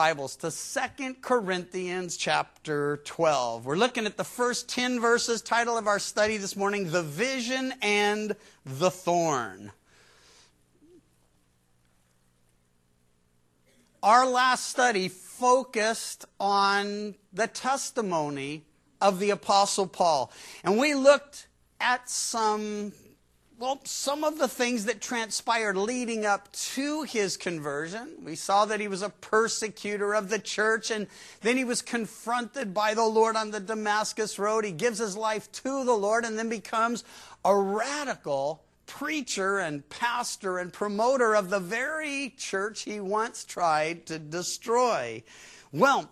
Bibles to 2 Corinthians chapter 12. We're looking at the first 10 verses. Title of our study this morning, The Vision and the Thorn. Our last study focused on the testimony of the Apostle Paul. And we looked at some of the things that transpired leading up to his conversion. We saw that he was a persecutor of the church, and then he was confronted by the Lord on the Damascus Road. He gives his life to the Lord and then becomes a radical preacher and pastor and promoter of the very church he once tried to destroy. Well,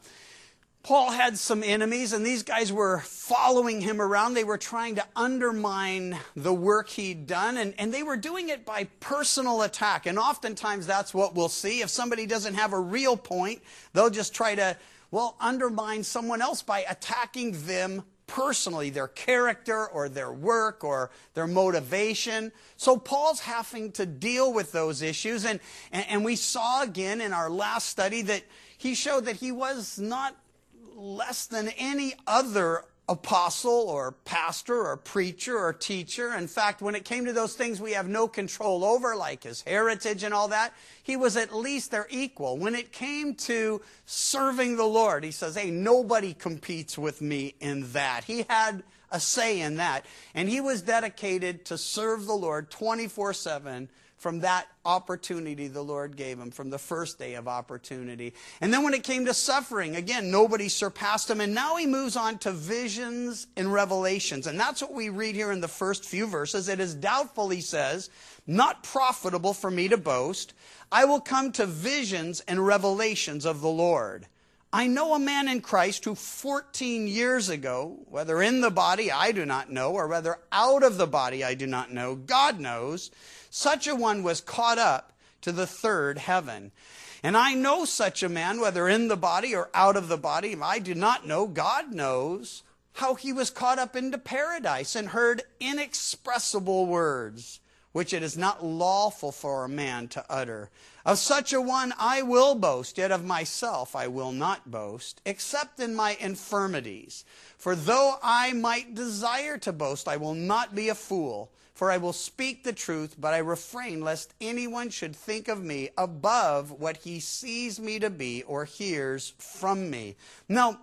Paul had some enemies, and these guys were following him around. They were trying to undermine the work he'd done, and they were doing it by personal attack. And oftentimes that's what we'll see. If somebody doesn't have a real point, they'll just try to, undermine someone else by attacking them personally, their character or their work or their motivation. So Paul's having to deal with those issues. And we saw again in our last study that he showed that he was not less than any other apostle or pastor or preacher or teacher. In fact, when it came to those things we have no control over, like his heritage and all that, he was at least their equal. When it came to serving the Lord, he says, hey, nobody competes with me in that. He had a say in that. And he was dedicated to serve the Lord 24/7 from that opportunity the Lord gave him, from the first day of opportunity. And then when it came to suffering, again, nobody surpassed him. And now he moves on to visions and revelations. And that's what we read here in the first few verses. It is doubtful, he says, not profitable for me to boast. I will come to visions and revelations of the Lord. I know a man in Christ who 14 years ago, whether in the body I do not know, or whether out of the body I do not know, God knows, such a one was caught up to the third heaven. And I know such a man, whether in the body or out of the body, I do not know, God knows, how he was caught up into paradise and heard inexpressible words, which it is not lawful for a man to utter. Of such a one I will boast, yet of myself I will not boast, except in my infirmities. For though I might desire to boast, I will not be a fool. For I will speak the truth, but I refrain lest anyone should think of me above what he sees me to be or hears from me. Now,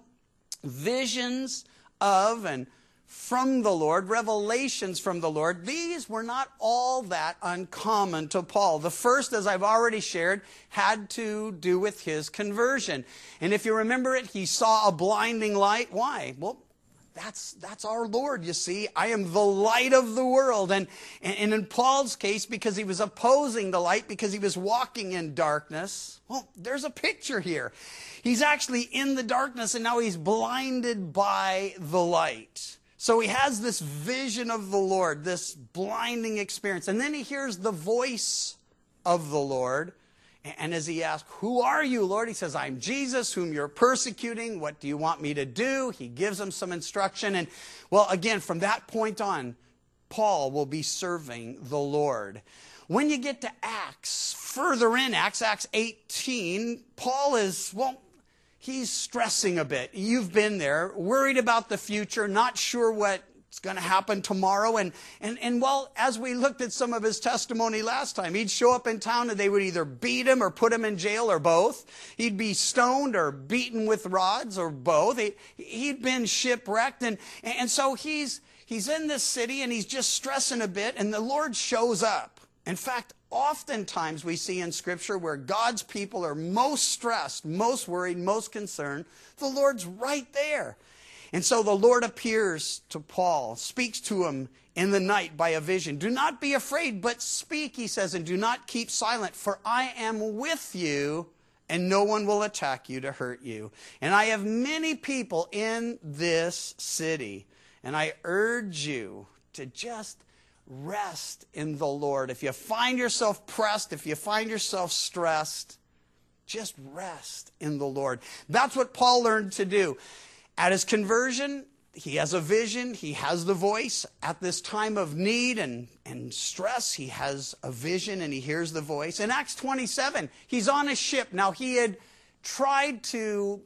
visions of and from the Lord, revelations from the Lord, these were not all that uncommon to Paul. The first, as I've already shared, had to do with his conversion. And if you remember it, he saw a blinding light. Why? Well, that's our Lord, you see. I am the light of the world. And in Paul's case, because he was opposing the light, because he was walking in darkness, well, there's a picture here. He's actually in the darkness, and now he's blinded by the light. So he has this vision of the Lord, this blinding experience. And then he hears the voice of the Lord. And as he asks, who are you, Lord? He says, I'm Jesus, whom you're persecuting. What do you want me to do? He gives him some instruction. And, well, again, from that point on, Paul will be serving the Lord. When you get to Acts, further in Acts 18, Paul is, he's stressing a bit. You've been there, worried about the future, not sure what's going to happen tomorrow. And as we looked at some of his testimony last time, he'd show up in town and they would either beat him or put him in jail or both. He'd be stoned or beaten with rods or both. He'd been shipwrecked. And so he's in this city and he's just stressing a bit, and the Lord shows up. In fact, oftentimes we see in Scripture where God's people are most stressed, most worried, most concerned, the Lord's right there. And so the Lord appears to Paul, speaks to him in the night by a vision. Do not be afraid, but speak, he says, and do not keep silent, for I am with you, and no one will attack you to hurt you. And I have many people in this city, and I urge you to just rest in the Lord. If you find yourself pressed, if you find yourself stressed, just rest in the Lord. That's what Paul learned to do. At his conversion, he has a vision, he has the voice. At this time of need and stress, he has a vision and he hears the voice. In Acts 27, he's on a ship. Now, he had tried to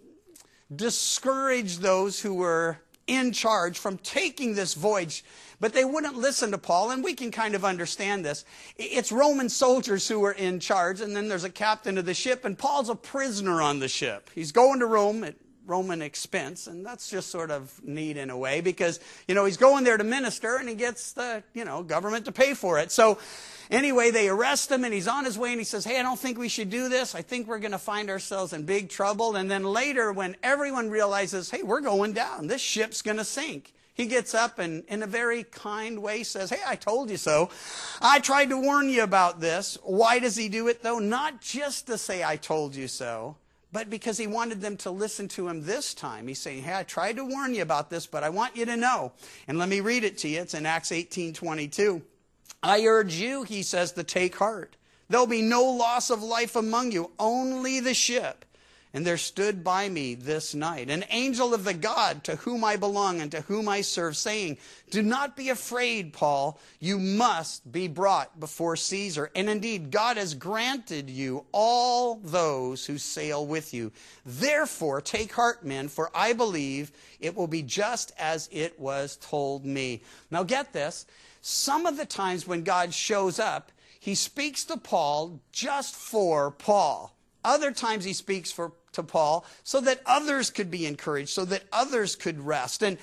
discourage those who were in charge from taking this voyage, but they wouldn't listen to Paul, and we can kind of understand this. It's Roman soldiers who are in charge, and then there's a captain of the ship, and Paul's a prisoner on the ship. He's going to Rome at Roman expense, and that's just sort of neat in a way because, he's going there to minister, and he gets the, government to pay for it. So anyway, they arrest him, and he's on his way, and he says, hey, I don't think we should do this. I think we're going to find ourselves in big trouble. And then later, when everyone realizes, hey, we're going down, this ship's going to sink, he gets up and in a very kind way says, hey, I told you so. I tried to warn you about this. Why does he do it, though? Not just to say, I told you so, but because he wanted them to listen to him this time. He's saying, hey, I tried to warn you about this, but I want you to know. And let me read it to you. It's in Acts 18:22. I urge you, he says, to take heart. There'll be no loss of life among you, only the ship. And there stood by me this night an angel of the God to whom I belong and to whom I serve, saying, do not be afraid, Paul. You must be brought before Caesar. And indeed, God has granted you all those who sail with you. Therefore, take heart, men, for I believe it will be just as it was told me. Now get this. Some of the times when God shows up, he speaks to Paul just for Paul. Other times he speaks to Paul so that others could be encouraged, so that others could rest. And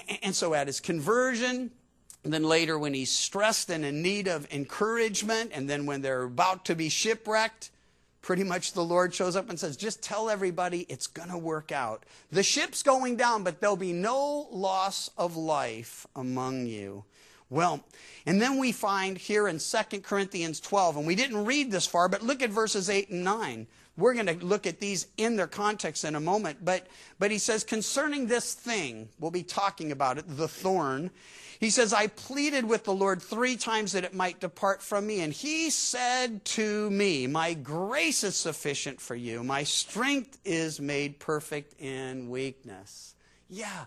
so at his conversion, and then later when he's stressed and in need of encouragement, and then when they're about to be shipwrecked, pretty much the Lord shows up and says, just tell everybody it's going to work out. The ship's going down, but there'll be no loss of life among you. Well, and then we find here in 2 Corinthians 12, and we didn't read this far, but look at verses 8 and 9. We're going to look at these in their context in a moment. But he says, concerning this thing, we'll be talking about it, the thorn. He says, I pleaded with the Lord 3 times that it might depart from me. And he said to me, my grace is sufficient for you. My strength is made perfect in weakness. Yeah,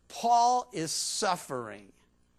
Paul is suffering.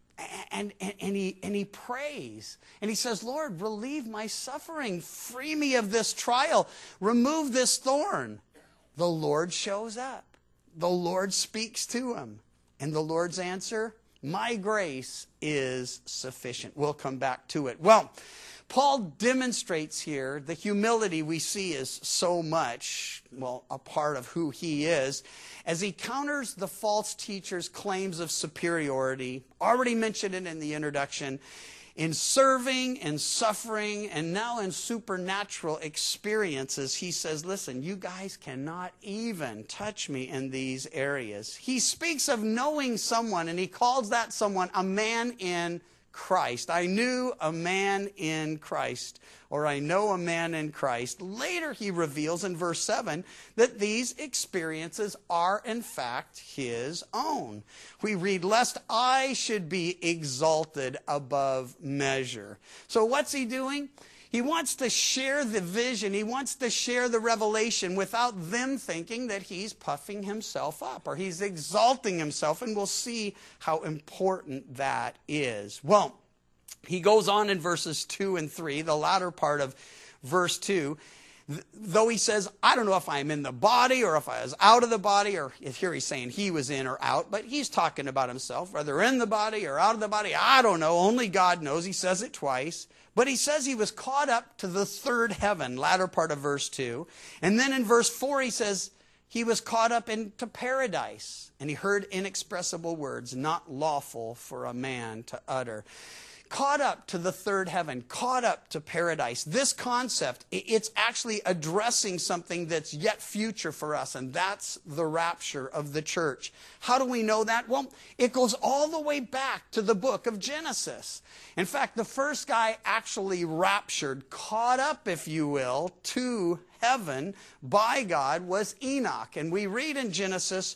And he prays. And he says, Lord, relieve my suffering. Free me of this trial. Remove this thorn. The Lord shows up. The Lord speaks to him. And the Lord's answer, my grace is sufficient. We'll come back to it. Well, Paul demonstrates here the humility we see is so much, a part of who he is, as he counters the false teachers' claims of superiority, already mentioned it in the introduction, in serving and suffering and now in supernatural experiences. He says, listen, you guys cannot even touch me in these areas. He speaks of knowing someone, and he calls that someone a man in Christ. I knew a man in Christ, or I know a man in Christ. Later he reveals in verse 7 that these experiences are in fact his own. We read, lest I should be exalted above measure. So what's he doing? He wants to share the vision. He wants to share the revelation without them thinking that he's puffing himself up or he's exalting himself. And we'll see how important that is. Well, he goes on in verses 2 and 3, the latter part of verse 2. Though he says, I don't know if I'm in the body or if I was out of the body, or if here he's saying he was in or out, but he's talking about himself, whether in the body or out of the body. I don't know. Only God knows. He says it twice. But he says he was caught up to the third heaven, latter part of verse 2. And then in verse 4 he says he was caught up into paradise. And he heard inexpressible words, not lawful for a man to utter. Caught up to the third heaven, caught up to paradise. This concept, it's actually addressing something that's yet future for us, and that's the rapture of the church. How do we know that? Well, it goes all the way back to the book of Genesis. In fact, the first guy actually raptured, caught up, if you will, to heaven by God was Enoch. And we read in Genesis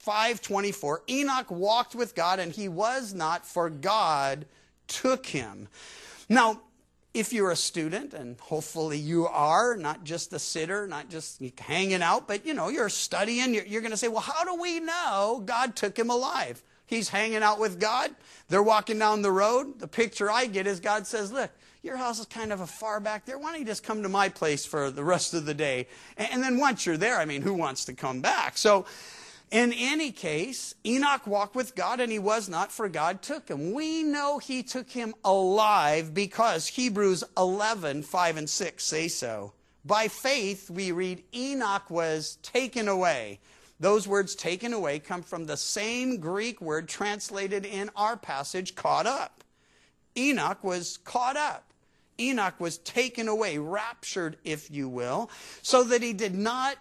5:24, Enoch walked with God, and he was not, for God took him. Now, if you're a student, and hopefully you are, not just a sitter, not just hanging out, but you're studying, you're going to say, well, how do we know God took him alive? He's hanging out with God. They're walking down the road. The picture I get is God says, look, your house is kind of a far back there. Why don't you just come to my place for the rest of the day? And then once you're there, I mean, who wants to come back? So in any case, Enoch walked with God, and he was not, for God took him. We know he took him alive because Hebrews 11:5-6 say so. By faith, we read, Enoch was taken away. Those words, taken away, come from the same Greek word translated in our passage, caught up. Enoch was caught up. Enoch was taken away, raptured, if you will, so that he did not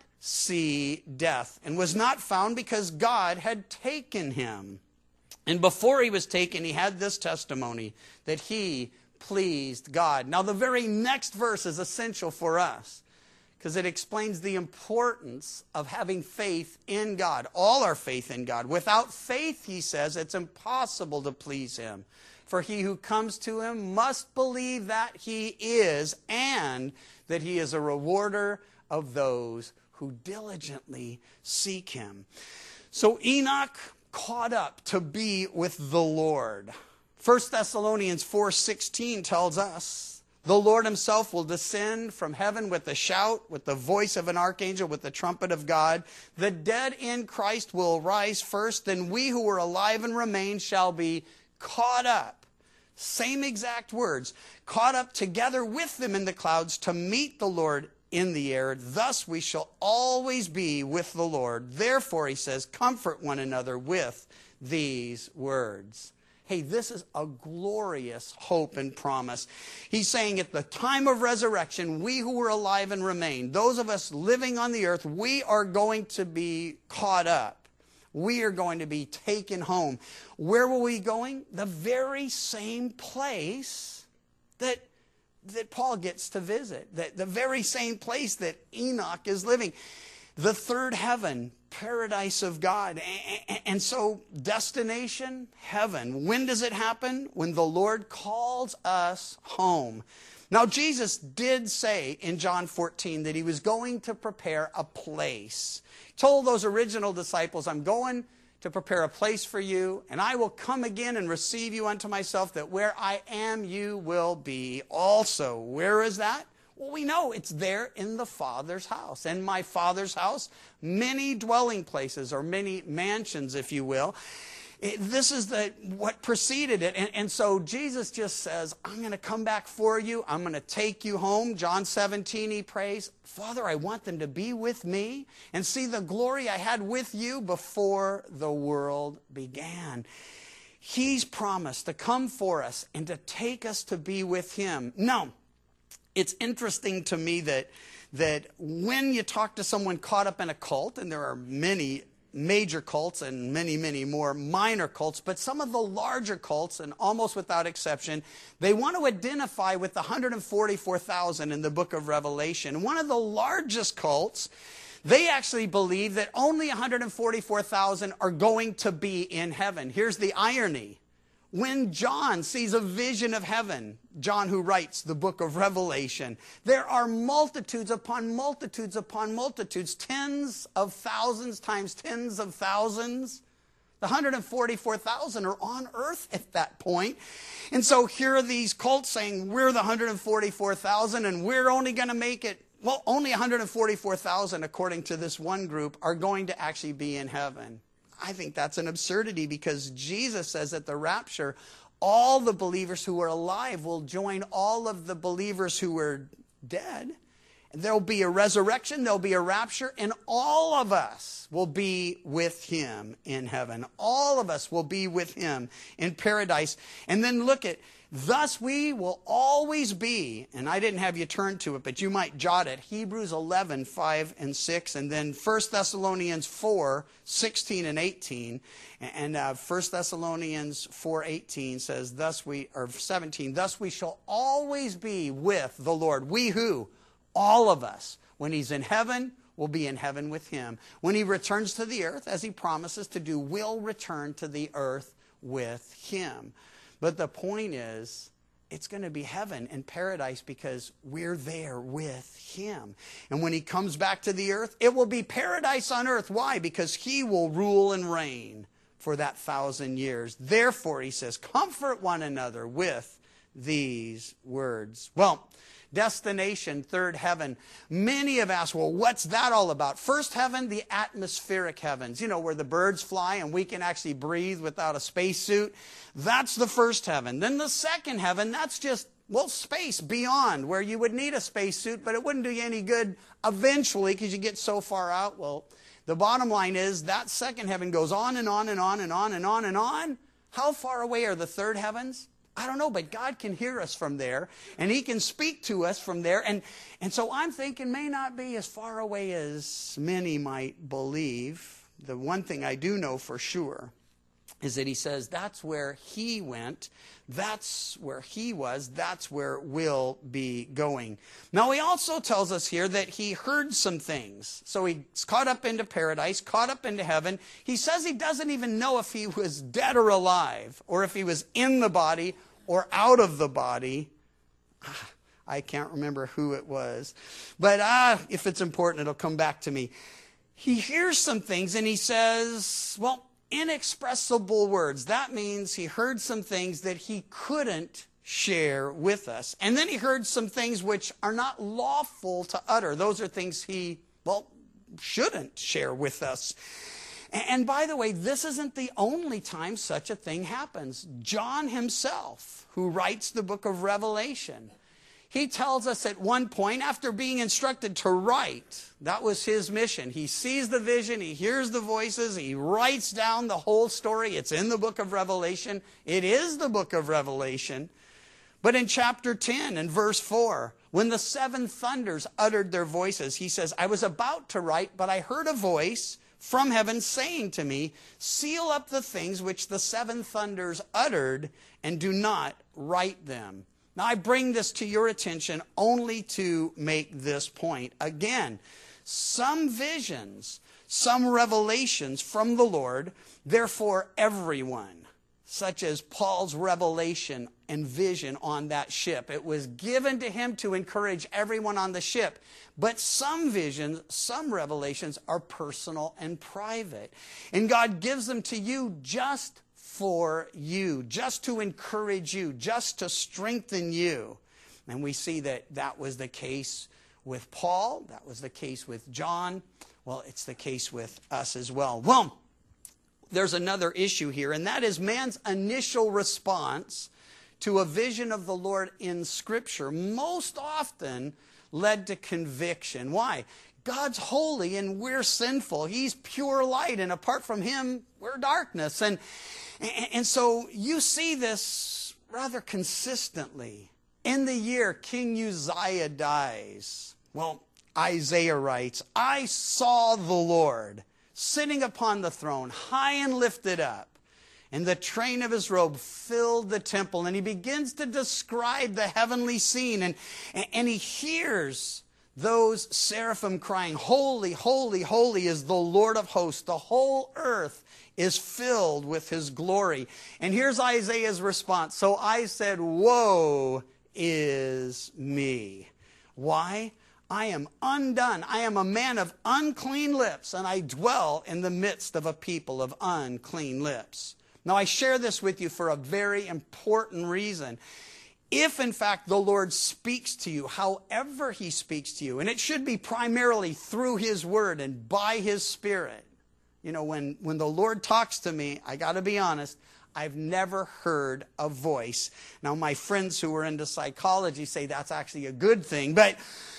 see death and was not found because God had taken him. And before he was taken, he had this testimony that he pleased God. Now, the very next verse is essential for us because it explains the importance of having faith in God, all our faith in God. Without faith, he says, it's impossible to please him. For he who comes to him must believe that he is, and that he is a rewarder of those who diligently seek him. So Enoch caught up to be with the Lord. 1 Thessalonians 4:16 tells us, the Lord himself will descend from heaven with a shout, with the voice of an archangel, with the trumpet of God. The dead in Christ will rise first, then we who are alive and remain shall be caught up. Same exact words. Caught up together with them in the clouds to meet the Lord in the air. Thus we shall always be with the Lord. Therefore, he says, comfort one another with these words. Hey, this is a glorious hope and promise. He's saying at the time of resurrection, we who are alive and remain, those of us living on the earth, we are going to be caught up. We are going to be taken home. Where will we going? The very same place that Paul gets to visit. The very same place that Enoch is living. The third heaven, paradise of God. And so, destination, heaven. When does it happen? When the Lord calls us home. Now, Jesus did say in John 14 that he was going to prepare a place. He told those original disciples, I'm going to prepare a place for you, and I will come again and receive you unto myself, that where I am, you will be also. Where is that? Well, we know it's there in the Father's house. In my Father's house, many dwelling places, or many mansions, if you will. This is what preceded it. And so Jesus just says, I'm going to come back for you. I'm going to take you home. John 17, he prays, Father, I want them to be with me and see the glory I had with you before the world began. He's promised to come for us and to take us to be with him. Now, it's interesting to me that when you talk to someone caught up in a cult, and there are many major cults and many, many more minor cults, but some of the larger cults, and almost without exception, they want to identify with the 144,000 in the book of Revelation. One of the largest cults, they actually believe that only 144,000 are going to be in heaven. Here's the irony. When John sees a vision of heaven, John who writes the book of Revelation, there are multitudes upon multitudes upon multitudes, tens of thousands times tens of thousands. The 144,000 are on earth at that point. And so here are these cults saying, we're the 144,000 and we're only going to make it, well, only 144,000, according to this one group, are going to actually be in heaven. I think that's an absurdity because Jesus says at the rapture, all the believers who are alive will join all of the believers who were dead. There'll be a resurrection, there'll be a rapture, and all of us will be with him in heaven. All of us will be with him in paradise. And then look at, thus we will always be, and I didn't have you turn to it, but you might jot it, Hebrews 11, 5 and 6, and then 1 Thessalonians 4, 16 and 18, and 1 Thessalonians 4, 18 says, 17, thus we shall always be with the Lord. We who? All of us. When he's in heaven, we'll be in heaven with him. When he returns to the earth, as he promises to do, we'll return to the earth with him. But the point is, it's going to be heaven and paradise because we're there with him. And when he comes back to the earth, it will be paradise on earth. Why? Because he will rule and reign for that 1,000 years. Therefore, he says, comfort one another with these words. Well, destination, third heaven. Many have asked, well, what's that all about? First heaven, the atmospheric heavens, where the birds fly and we can actually breathe without a spacesuit. That's the first heaven. Then the second heaven, that's just, space beyond, where you would need a spacesuit, but it wouldn't do you any good eventually because you get so far out. Well, the bottom line is that second heaven goes on and on and on and on and on and on. How far away are the third heavens? I don't know, but God can hear us from there, and He can speak to us from there. And so I'm thinking may not be as far away as many might believe. The one thing I do know for sure is that He says that's where He went, that's where He was, that's where we'll be going. Now He also tells us here that He heard some things. So He's caught up into paradise, caught up into heaven. He says He doesn't even know if He was dead or alive, or if He was in the body or out of the body. I can't remember who it was. But if it's important, it'll come back to me. He hears some things and He says, inexpressible words. That means He heard some things that He couldn't share with us. And then He heard some things which are not lawful to utter. Those are things He, shouldn't share with us. And by the way, this isn't the only time such a thing happens. John himself, who writes the book of Revelation, he tells us at one point, after being instructed to write, that was his mission. He sees the vision, he hears the voices, he writes down the whole story. It's in the book of Revelation. It is the book of Revelation. But in chapter 10 and verse 4, when the seven thunders uttered their voices, he says, I was about to write, but I heard a voice from heaven saying to me, seal up the things which the seven thunders uttered and do not write them. Now, I bring this to your attention only to make this point. Again, some visions, some revelations from the Lord, therefore everyone, such as Paul's revelation and vision on that ship. It was given to him to encourage everyone on the ship. But some visions, some revelations are personal and private. And God gives them to you just for you, just to encourage you, just to strengthen you. And we see that that was the case with Paul. That was the case with John. Well, it's the case with us as well. Well, there's another issue here, and that is man's initial response to a vision of the Lord in Scripture most often led to conviction. Why? God's holy and we're sinful. He's pure light, and apart from Him, we're darkness. And so you see this rather consistently. In the year King Uzziah dies, Isaiah writes, I saw the Lord sitting upon the throne, high and lifted up, and the train of His robe filled the temple. And he begins to describe the heavenly scene, and he hears those seraphim crying, holy, holy, holy is the Lord of hosts. The whole earth is filled with His glory. And here's Isaiah's response. So I said, woe is me. Why? I am undone. I am a man of unclean lips, and I dwell in the midst of a people of unclean lips. Now, I share this with you for a very important reason. If, in fact, the Lord speaks to you, however He speaks to you, and it should be primarily through His Word and by His Spirit. When the Lord talks to me, I got to be honest, I've never heard a voice. Now, my friends who are into psychology say that's actually a good thing, but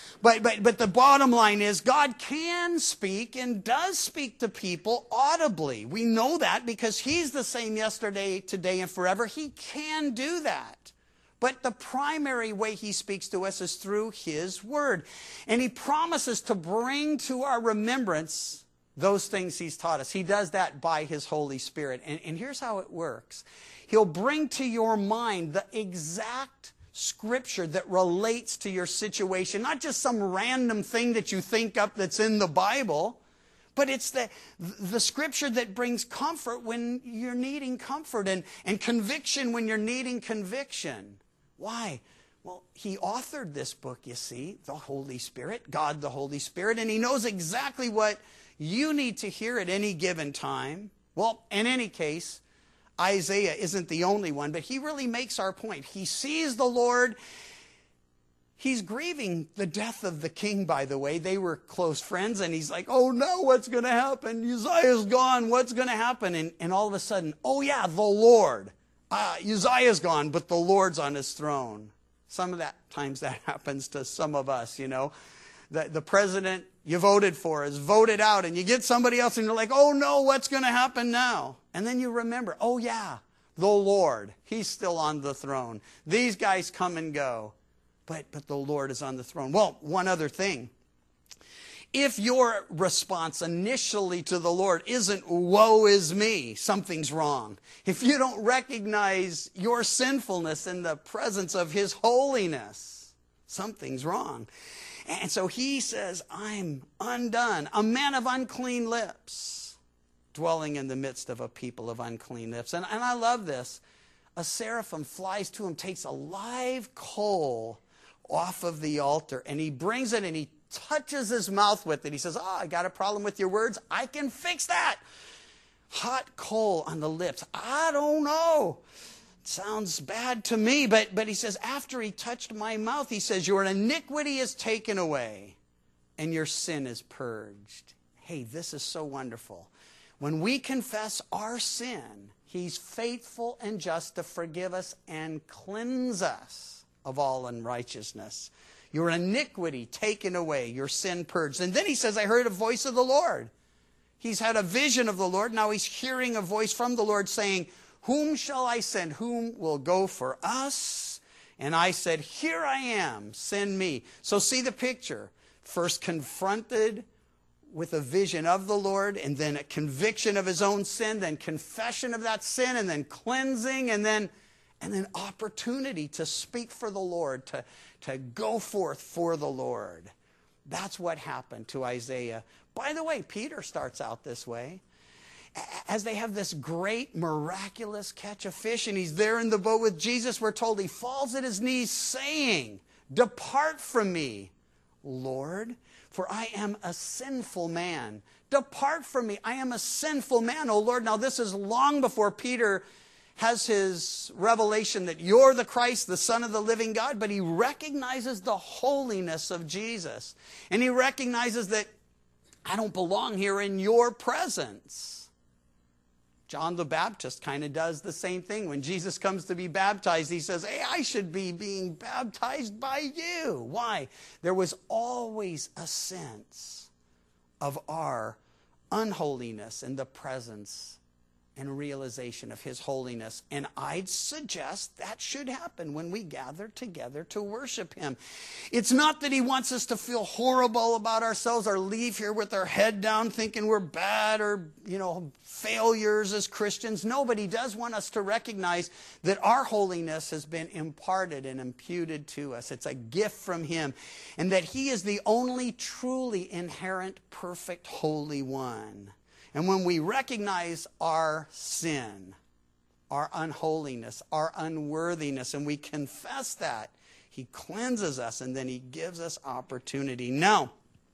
the bottom line is God can speak and does speak to people audibly. We know that because He's the same yesterday, today, and forever. He can do that. But the primary way He speaks to us is through His Word. And He promises to bring to our remembrance those things He's taught us. He does that by His Holy Spirit. And here's how it works. He'll bring to your mind the exact Scripture that relates to your situation. Not just some random thing that you think up that's in the Bible, but it's the Scripture that brings comfort when you're needing comfort and conviction when you're needing conviction. Why? Well, He authored this book, you see, the Holy Spirit, God the Holy Spirit, and He knows exactly what you need to hear at any given time. Well, in any case, Isaiah isn't the only one, but he really makes our point. He sees the Lord. He's grieving the death of the king, by the way. They were close friends, and he's like, oh no, what's going to happen? Uzziah's gone. What's going to happen? And all of a sudden, oh yeah, the Lord. Uzziah's gone, but the Lord's on his throne. Some of that times that happens to some of us, you know. The president you voted for is voted out, and you get somebody else, and you're like, oh no, what's going to happen now? And then you remember, oh yeah, the Lord. He's still on the throne. These guys come and go. But the Lord is on the throne. Well, one other thing. If your response initially to the Lord isn't, woe is me, something's wrong. If you don't recognize your sinfulness in the presence of His holiness, something's wrong. And so he says, I'm undone, a man of unclean lips, dwelling in the midst of a people of unclean lips. And I love this. A seraphim flies to him, takes a live coal off of the altar, and he brings it and he touches his mouth with it. He says, I got a problem with your words. I can fix that. Hot coal on the lips. I don't know. It sounds bad to me. But he says, after he touched my mouth, he says, your iniquity is taken away and your sin is purged. Hey, this is so wonderful. When we confess our sin, He's faithful and just to forgive us and cleanse us of all unrighteousness. Your iniquity taken away, your sin purged. And then he says, I heard a voice of the Lord. He's had a vision of the Lord. Now he's hearing a voice from the Lord saying, whom shall I send? Whom will go for us? And I said, here I am, send me. So see the picture. First confronted with a vision of the Lord, and then a conviction of his own sin, then confession of that sin, and then cleansing, and then opportunity to speak for the Lord, to go forth for the Lord. That's what happened to Isaiah. By the way, Peter starts out this way. As they have this great, miraculous catch of fish, and he's there in the boat with Jesus, we're told he falls at his knees saying, depart from me, Lord, for I am a sinful man. Depart from me, I am a sinful man, O Lord. Now this is long before Peter has his revelation that you're the Christ, the Son of the living God, but he recognizes the holiness of Jesus. And he recognizes that I don't belong here in your presence. John the Baptist kind of does the same thing. When Jesus comes to be baptized, he says, hey, I should be being baptized by you. Why? There was always a sense of our unholiness in the presence and realization of his holiness. And I'd suggest that should happen when we gather together to worship him. It's not that he wants us to feel horrible about ourselves or leave here with our head down thinking we're bad or, failures as Christians. No, but he does want us to recognize that our holiness has been imparted and imputed to us. It's a gift from him. And that he is the only truly inherent, perfect, holy one. And when we recognize our sin, our unholiness, our unworthiness, and we confess that, he cleanses us and then he gives us opportunity. Now,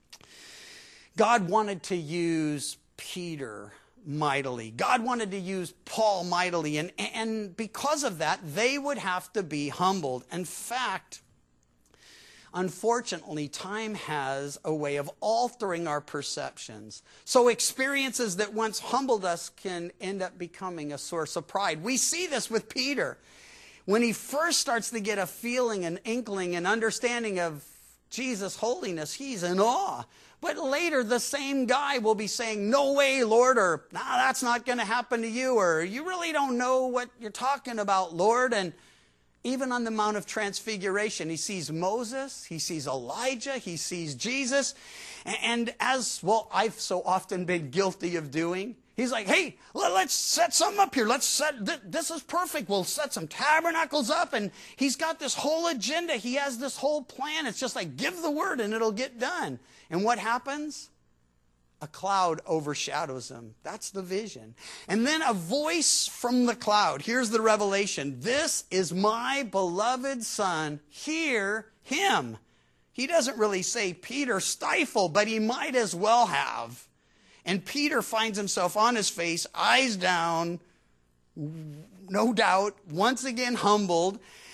God wanted to use Peter mightily. God wanted to use Paul mightily. And because of that, they would have to be humbled. In fact, unfortunately, time has a way of altering our perceptions. So experiences that once humbled us can end up becoming a source of pride. We see this with Peter. When he first starts to get a feeling, an inkling, an understanding of Jesus' holiness, he's in awe. But later, the same guy will be saying, no way, Lord, or nah, that's not going to happen to you, or you really don't know what you're talking about, Lord. And even on the Mount of Transfiguration, he sees Moses, he sees Elijah, he sees Jesus. And as, well, I've so often been guilty of doing, he's like, hey, let's set something up here. This is perfect. We'll set some tabernacles up. And he's got this whole agenda. He has this whole plan. It's just like, give the word and it'll get done. And what happens? A cloud overshadows him. That's the vision. And then a voice from the cloud. Here's the revelation. This is my beloved Son. Hear him. He doesn't really say, Peter, stifle, but he might as well have. And Peter finds himself on his face, eyes down, no doubt, once again humbled.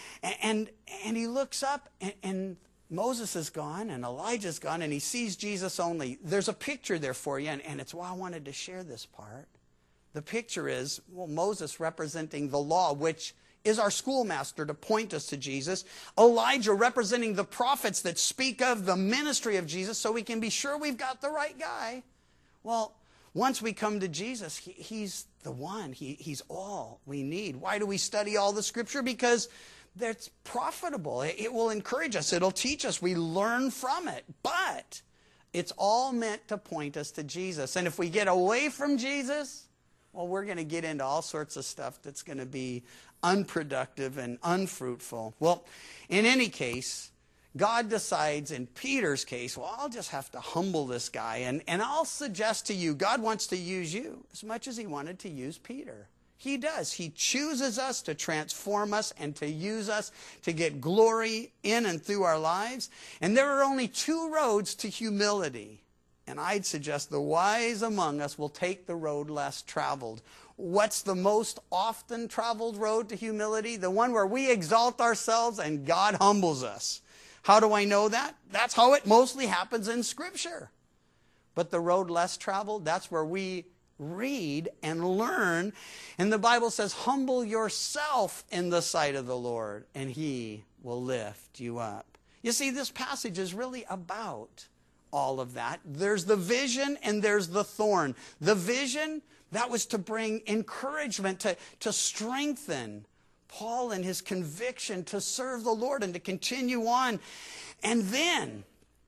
And he looks up, and Moses is gone, and Elijah's gone, and he sees Jesus only. There's a picture there for you, and it's why I wanted to share this part. The picture is, well, Moses representing the law, which is our schoolmaster to point us to Jesus. Elijah representing the prophets that speak of the ministry of Jesus, so we can be sure we've got the right guy. Well, once we come to Jesus, he's the one. He's all we need. Why do we study all the Scripture? Because that's profitable. It will encourage us. It'll teach us. We learn from it. But it's all meant to point us to Jesus. And if we get away from Jesus, well, we're going to get into all sorts of stuff that's going to be unproductive and unfruitful. Well, in any case, God decides in Peter's case, well, I'll just have to humble this guy. And I'll suggest to you, God wants to use you as much as he wanted to use Peter. He does. He chooses us to transform us and to use us to get glory in and through our lives. And there are only two roads to humility. And I'd suggest the wise among us will take the road less traveled. What's the most often traveled road to humility? The one where we exalt ourselves and God humbles us. How do I know that? That's how it mostly happens in Scripture. But the road less traveled, that's where we read and learn. And the Bible says, humble yourself in the sight of the Lord, and he will lift you up. You see, this passage is really about all of that. There's the vision and there's the thorn. The vision, that was to bring encouragement, to strengthen Paul in his conviction to serve the Lord and to continue on. And then,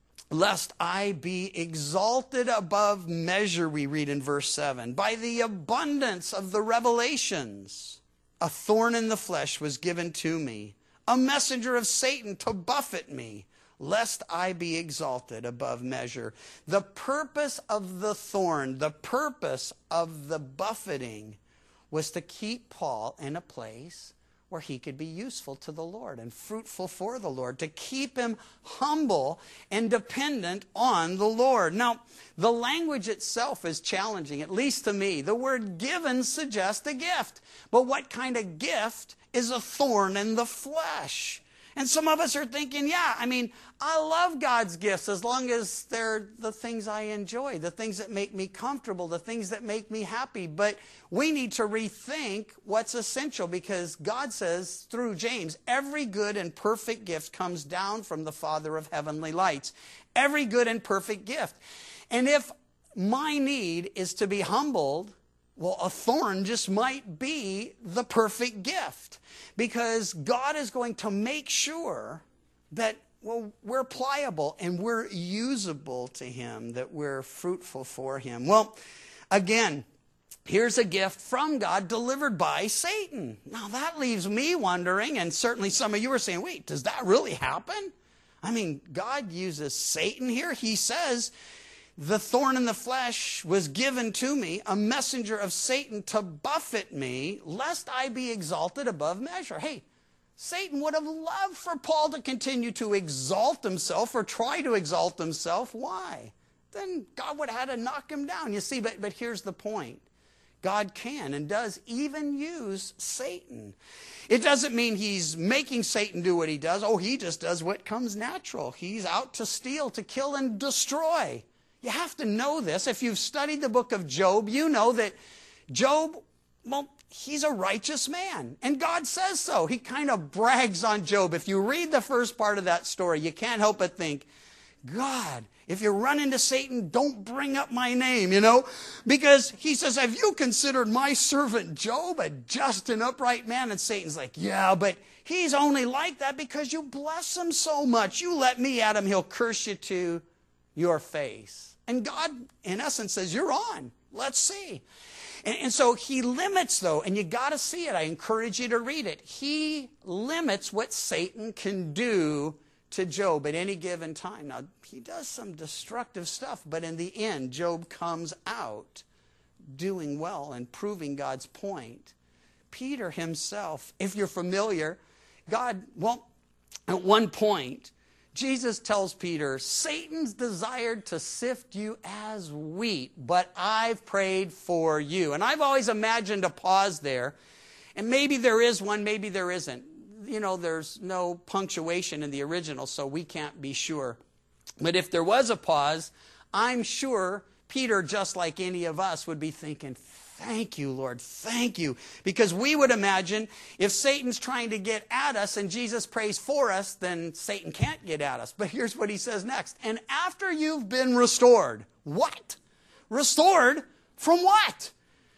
lest I be exalted above measure, we read in verse 7, by the abundance of the revelations, a thorn in the flesh was given to me, a messenger of Satan to buffet me, lest I be exalted above measure. The purpose of the thorn, the purpose of the buffeting was to keep Paul in a place where he could be useful to the Lord and fruitful for the Lord, to keep him humble and dependent on the Lord. Now, the language itself is challenging, at least to me. The word given suggests a gift. But what kind of gift is a thorn in the flesh? And some of us are thinking, yeah, I love God's gifts as long as they're the things I enjoy, the things that make me comfortable, the things that make me happy. But we need to rethink what's essential, because God says through James, every good and perfect gift comes down from the Father of heavenly lights. Every good and perfect gift. And if my need is to be humbled, well, a thorn just might be the perfect gift, because God is going to make sure that, well, we're pliable and we're usable to him, that we're fruitful for him. Well, again, here's a gift from God delivered by Satan. Now that leaves me wondering, and certainly some of you are saying, wait, does that really happen? God uses Satan here. He says, the thorn in the flesh was given to me, a messenger of Satan to buffet me, lest I be exalted above measure. Hey, Satan would have loved for Paul to continue to exalt himself or try to exalt himself. Why? Then God would have had to knock him down. You see, but here's the point. God can and does even use Satan. It doesn't mean he's making Satan do what he does. Oh, he just does what comes natural. He's out to steal, to kill, and destroy. You have to know this. If you've studied the book of Job, you know that Job, well, he's a righteous man. And God says so. He kind of brags on Job. If you read the first part of that story, you can't help but think, God, if you run into Satan, don't bring up my name, Because he says, have you considered my servant Job a just and upright man? And Satan's like, yeah, but he's only like that because you bless him so much. You let me at him, he'll curse you to your face. And God, in essence, says, you're on. Let's see. And so he limits, though, and you got to see it. I encourage you to read it. He limits what Satan can do to Job at any given time. Now, he does some destructive stuff, but in the end, Job comes out doing well and proving God's point. Peter himself, if you're familiar, God, well, at one point, Jesus tells Peter, Satan's desired to sift you as wheat, but I've prayed for you. And I've always imagined a pause there, And maybe there is one, maybe there isn't. You know, there's no punctuation in the original, so we can't be sure. But if there was a pause, I'm sure Peter, just like any of us, would be thinking, thank you, Lord, thank you. Because we would imagine if Satan's trying to get at us and Jesus prays for us, then Satan can't get at us. But here's what he says next. And after you've been restored, what? Restored from what?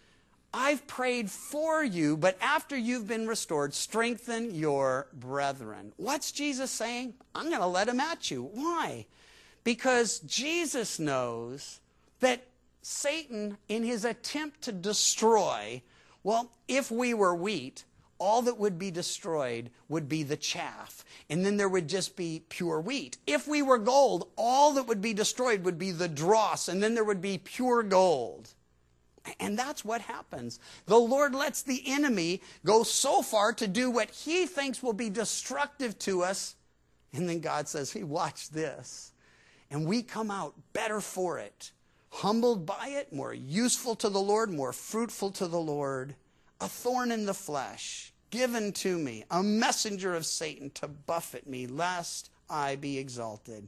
I've prayed for you, but after you've been restored, strengthen your brethren. What's Jesus saying? I'm going to let him at you. Why? Because Jesus knows that Satan, in his attempt to destroy, well, if we were wheat, all that would be destroyed would be the chaff, and then there would just be pure wheat. If we were gold, all that would be destroyed would be the dross, and then there would be pure gold. And that's what happens. The Lord lets the enemy go so far to do what he thinks will be destructive to us, and then God says, hey, watch this. And we come out better for it. Humbled by it, more useful to the Lord, more fruitful to the Lord, a thorn in the flesh, given to me, a messenger of Satan to buffet me, lest I be exalted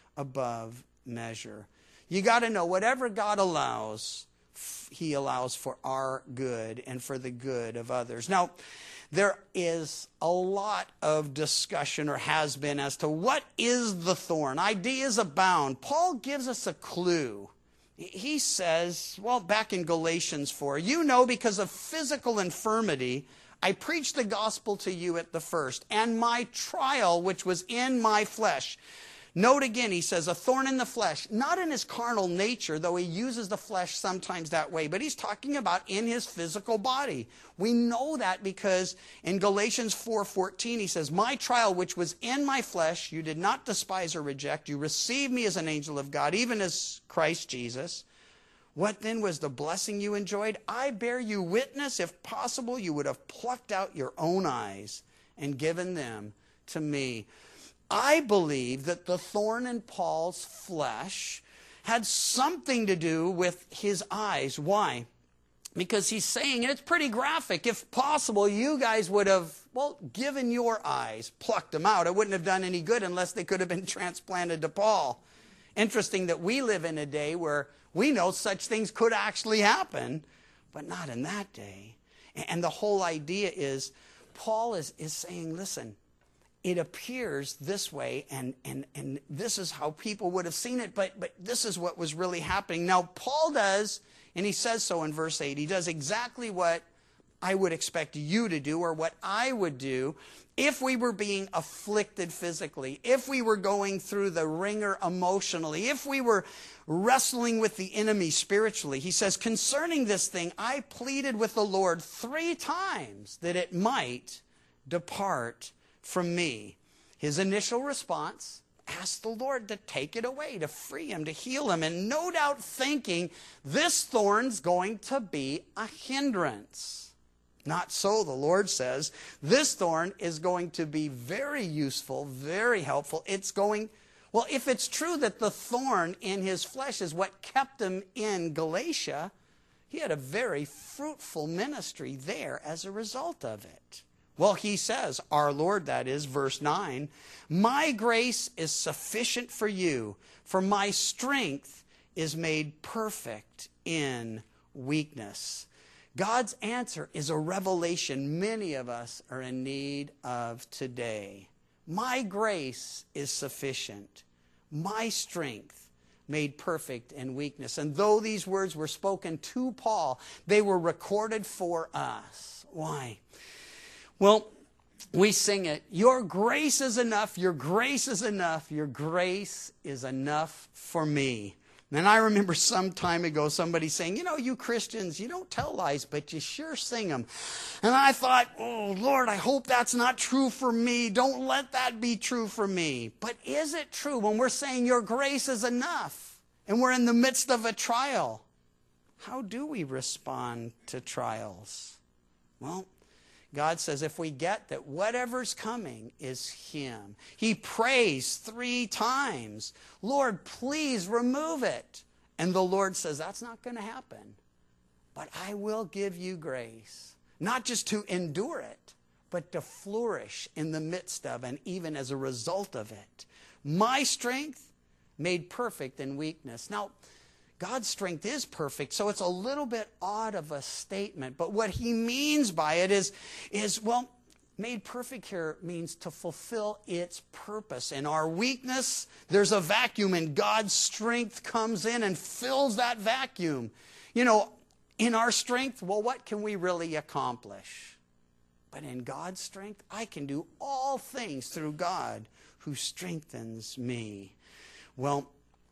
above measure. You got to know, whatever God allows, he allows for our good and for the good of others. Now, there is a lot of discussion, or has been, as to what is the thorn. Ideas abound. Paul gives us a clue. He says, well, back in Galatians 4, you know, because of physical infirmity, I preached the gospel to you at the first, and my trial, which was in my flesh. Note again, he says, a thorn in the flesh, not in his carnal nature, though he uses the flesh sometimes that way, but he's talking about in his physical body. We know that because in Galatians 4:14, he says, my trial, which was in my flesh, you did not despise or reject. You received me as an angel of God, even as Christ Jesus. What then was the blessing you enjoyed? I bear you witness, if possible, you would have plucked out your own eyes and given them to me. I believe that the thorn in Paul's flesh had something to do with his eyes. Why? Because he's saying, and it's pretty graphic, if possible, you guys would have, well, given your eyes, plucked them out. It wouldn't have done any good unless they could have been transplanted to Paul. Interesting that we live in a day where we know such things could actually happen, but not in that day. And the whole idea is, Paul is saying, listen, it appears this way, and this is how people would have seen it, but this is what was really happening. Now, Paul does, and he says so in verse 8, he does exactly what I would expect you to do, or what I would do if we were being afflicted physically, if we were going through the ringer emotionally, if we were wrestling with the enemy spiritually. He says, concerning this thing, I pleaded with the Lord 3 times that it might depart from me. His initial response, asked the Lord to take it away, to free him, to heal him, and no doubt thinking this thorn's going to be a hindrance. Not so, the Lord says. This thorn is going to be very useful, very helpful. It's going, well, if it's true that the thorn in his flesh is what kept him in Galatia, he had a very fruitful ministry there as a result of it. Well, he says, our Lord, that is, verse 9, my grace is sufficient for you, for my strength is made perfect in weakness. God's answer is a revelation many of us are in need of today. My grace is sufficient. My strength made perfect in weakness. And though these words were spoken to Paul, they were recorded for us. Why? Well, we sing it, your grace is enough, your grace is enough, your grace is enough for me. And I remember some time ago somebody saying, you know, you Christians, you don't tell lies, but you sure sing them. And I thought, oh, Lord, I hope that's not true for me. Don't let that be true for me. But is it true when we're saying your grace is enough and we're in the midst of a trial? How do we respond to trials? Well, God says if we get that whatever's coming is him. He prays 3 times, Lord, please remove it. And the Lord says, that's not going to happen. But I will give you grace. not just to endure it, but to flourish in the midst of and even as a result of it. My strength made perfect in weakness. Now, God's strength is perfect, so it's a little bit odd of a statement. But what he means by it is made perfect here means to fulfill its purpose. In our weakness, there's a vacuum, and God's strength comes in and fills that vacuum. You know, in our strength, well, what can we really accomplish? But in God's strength, I can do all things through God who strengthens me. Well,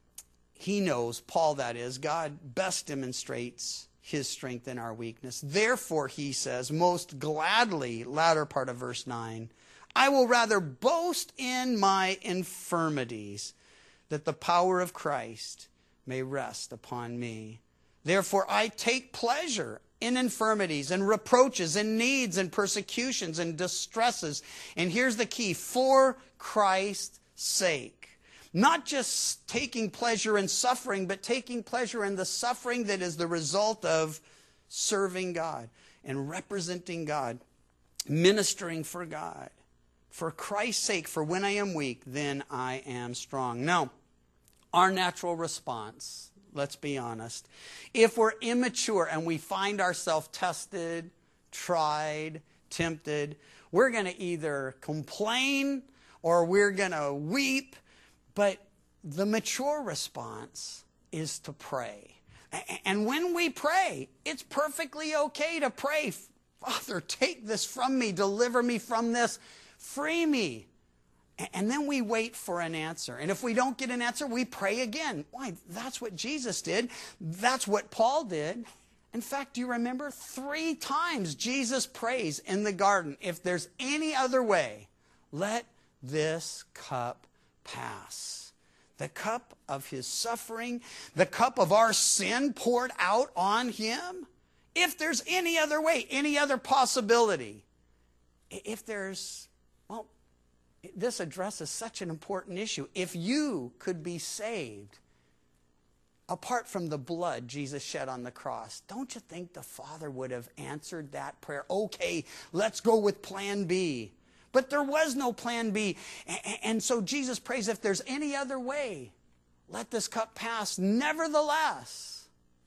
he knows, Paul that is, God best demonstrates his strength in our weakness. Therefore, he says, most gladly, latter part of verse 9, I will rather boast in my infirmities, that the power of Christ may rest upon me. Therefore, I take pleasure in infirmities and reproaches and needs and persecutions and distresses. And here's the key, for Christ's sake. Not just taking pleasure in suffering, but taking pleasure in the suffering that is the result of serving God and representing God, ministering for God. For Christ's sake, for when I am weak, then I am strong. Now, our natural response, let's be honest, if we're immature and we find ourselves tested, tried, tempted, we're going to either complain or we're going to weep. But the mature response is to pray. And when we pray, it's perfectly okay to pray, Father, take this from me, deliver me from this, free me. And then we wait for an answer. And if we don't get an answer, we pray again. Why? That's what Jesus did. That's what Paul did. In fact, do you remember? 3 times Jesus prays in the garden, if there's any other way, let this cup pass. The cup of his suffering, the cup of our sin poured out on him. If there's any other way, any other possibility, if there's, well, this addresses such an important issue. If you could be saved apart from the blood Jesus shed on the cross, don't you think the Father would have answered that prayer? Okay, let's go with plan B. But there was no plan B. And so Jesus prays, if there's any other way, let this cup pass. Nevertheless,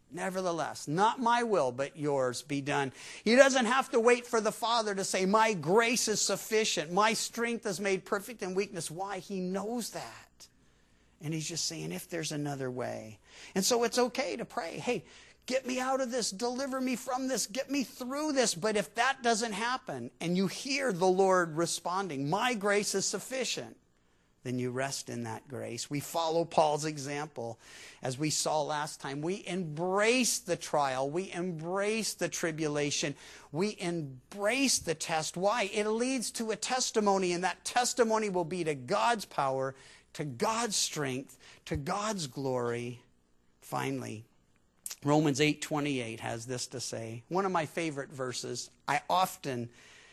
not my will, but yours be done. He doesn't have to wait for the Father to say, my grace is sufficient. My strength is made perfect in weakness. Why? He knows that. And he's just saying, if there's another way. And so it's okay to pray, hey, get me out of this, deliver me from this, get me through this. But if that doesn't happen, and you hear the Lord responding, my grace is sufficient, then you rest in that grace. We follow Paul's example. As we saw last time, we embrace the trial. We embrace the tribulation. We embrace the test. Why? It leads to a testimony, and that testimony will be to God's power, to God's strength, to God's glory. Finally, Romans 8:28 has this to say. One of my favorite verses. I often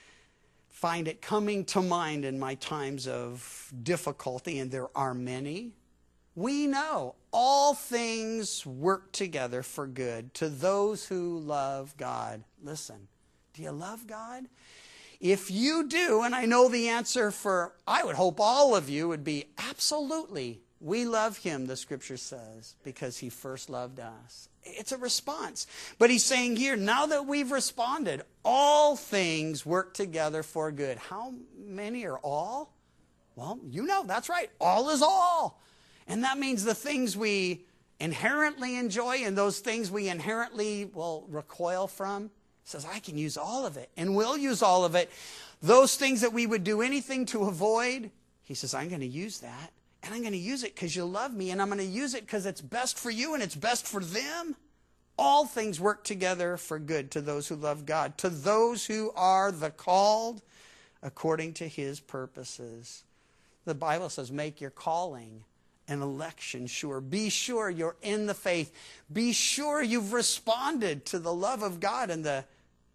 find it coming to mind in my times of difficulty, and there are many. We know all things work together for good to those who love God. Listen, do you love God? If you do, and I know the answer for, I would hope all of you would be absolutely. We love him, the scripture says, because he first loved us. It's a response. But he's saying here, now that we've responded, all things work together for good. How many are all? Well, you know, that's right. All is all. And that means the things we inherently enjoy and those things we inherently will recoil from. He says, I can use all of it and will use all of it. Those things that we would do anything to avoid, he says, I'm going to use that. And I'm going to use it because you love me, and I'm going to use it because it's best for you and it's best for them. All things work together for good to those who love God, to those who are the called according to his purposes. The Bible says, make your calling and election sure. Be sure you're in the faith. Be sure you've responded to the love of God and the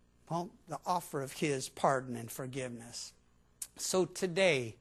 offer of his pardon and forgiveness. So today,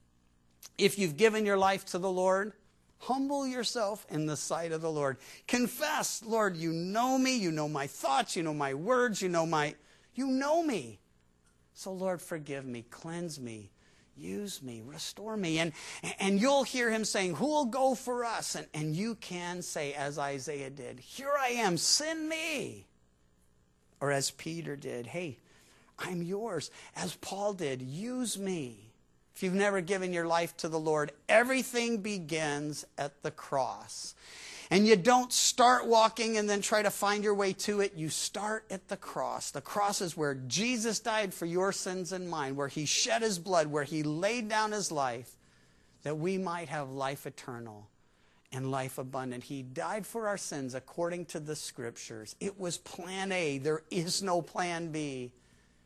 if you've given your life to the Lord, humble yourself in the sight of the Lord. Confess, Lord, you know me, you know my thoughts, you know my words, you You know me. So, Lord, forgive me, cleanse me, use me, restore me. And you'll hear him saying, who will go for us? And you can say, as Isaiah did, here I am, send me. Or as Peter did, hey, I'm yours. As Paul did, use me. If you've never given your life to the Lord, everything begins at the cross. And you don't start walking and then try to find your way to it. You start at the cross. The cross is where Jesus died for your sins and mine, where he shed his blood, where he laid down his life, that we might have life eternal and life abundant. He died for our sins according to the Scriptures. It was plan A. There is no plan B.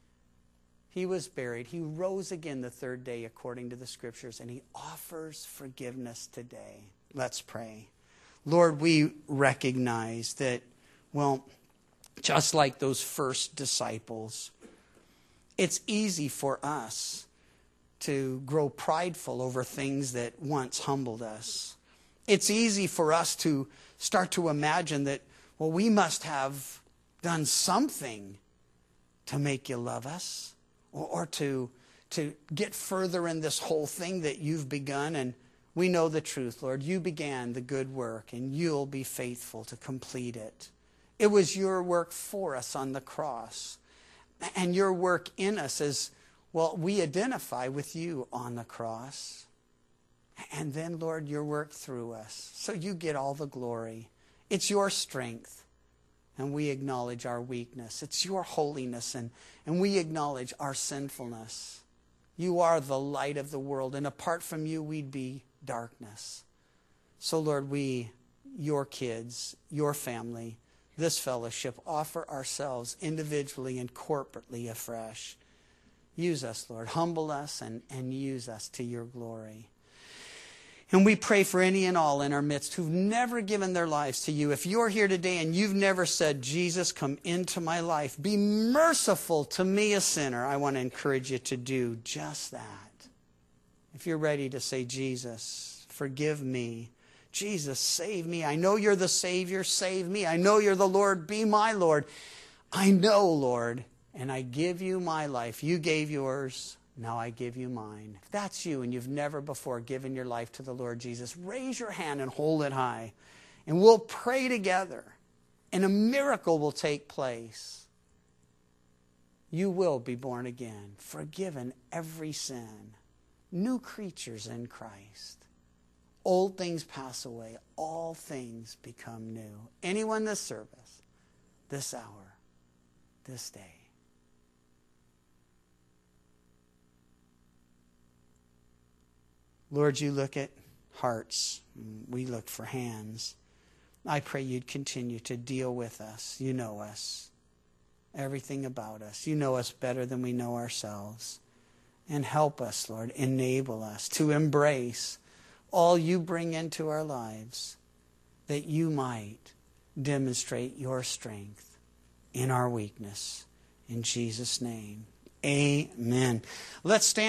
He was buried. He rose again the third day according to the Scriptures, and he offers forgiveness today. Let's pray. Lord, we recognize that, well, just like those first disciples, it's easy for us to grow prideful over things that once humbled us. It's easy for us to start to imagine that, well, we must have done something to make you love us, or to get further in this whole thing that you've begun. And we know the truth, Lord. You began the good work, and you'll be faithful to complete it. It was your work for us on the cross. And your work in us is, well, we identify with you on the cross. And then, Lord, your work through us. So you get all the glory. It's your strength, and we acknowledge our weakness. It's your holiness, and we acknowledge our sinfulness. You are the light of the world, and apart from you, we'd be darkness. So, Lord, we, your kids, your family, this fellowship, offer ourselves individually and corporately afresh. Use us, Lord. Humble us and use us to your glory. And we pray for any and all in our midst who've never given their lives to you. If you're here today and you've never said, Jesus, come into my life, be merciful to me, a sinner, I want to encourage you to do just that. If you're ready to say, Jesus, forgive me. Jesus, save me. I know you're the Savior. Save me. I know you're the Lord. Be my Lord. I know, Lord, and I give you my life. You gave yours. Now I give you mine. If that's you and you've never before given your life to the Lord Jesus, raise your hand and hold it high. And we'll pray together. And a miracle will take place. You will be born again, forgiven every sin. New creatures in Christ. Old things pass away. All things become new. Anyone this service, this hour, this day. Lord, you look at hearts. We look for hands. I pray you'd continue to deal with us. You know us. Everything about us. You know us better than we know ourselves. And help us, Lord. Enable us to embrace all you bring into our lives, that you might demonstrate your strength in our weakness. In Jesus' name, amen. Let's stand.